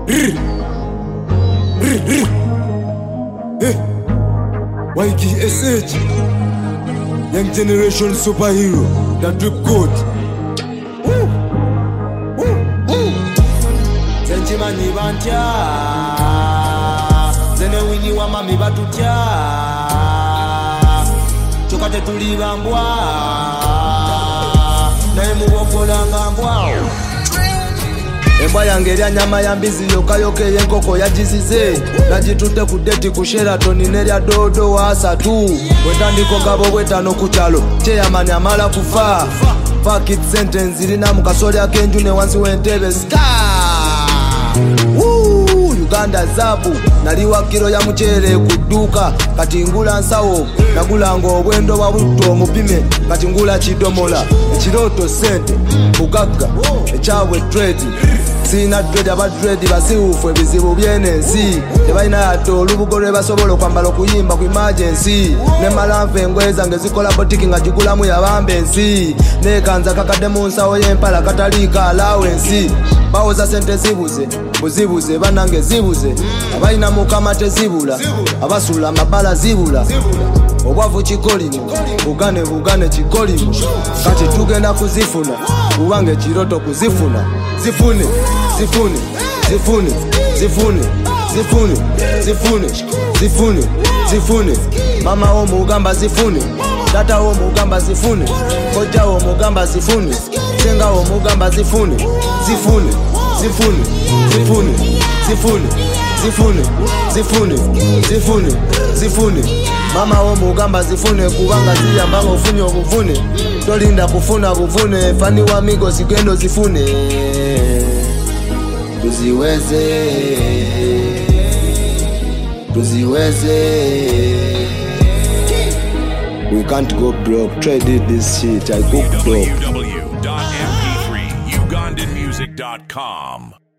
YGSH, Young Generation Superhero, the drip code. Zenchimani bantya, zene winyi wa mami batutya, chokate tulibambwa, naye muwokola ngambwa. Embwa yange erya nyama ya mbizi yokayoka ey'enkoko yagisize nagitutte ku deti ku Sheraton nerya dodo wa asatu bwetandiko ngabo bwetano ku kyalo kyeyamani amala kufa fakit sentence irina mu kasoli ak'enju ne wansi w'entebe ska Uganda zabu naliwa kilo ya muchere ku dduuka kati ngula nsawo nagulanga obwendo bwa butto omupime kati ngula kidomola ekiroto sente bugagga ekyabwe trade sina dread aba dread basiwufu ebizibu byenensi tebalina yate olubugo lwe basobola okwambala okuyimba ku emergency ne malanve engoye zange zikola botiki nga gigulamu yabamba ensi nekanza kakadde mu nsawo y'empala kataliika allowance bawoza sente zibuze buzibuze banange zibuze abalina mukama tezibula abasula amabala zibula obwavu kikolimu bugane kikolimu kati tugenda kuzifuna kubange kiroto kuzifuna zifune mama wo mugamba zifune tata wo mugamba zifune kojja wo mugamba zifune senga wo mugamba zifune mama wo mugamba zifune kubanga ziyamba ngofunye obuvune tolinda kufuna buvune fani wa migo sigendo zifune tuziweze we can't go broke. Try this shit. I go broke. www.mp3ugandanmusic.com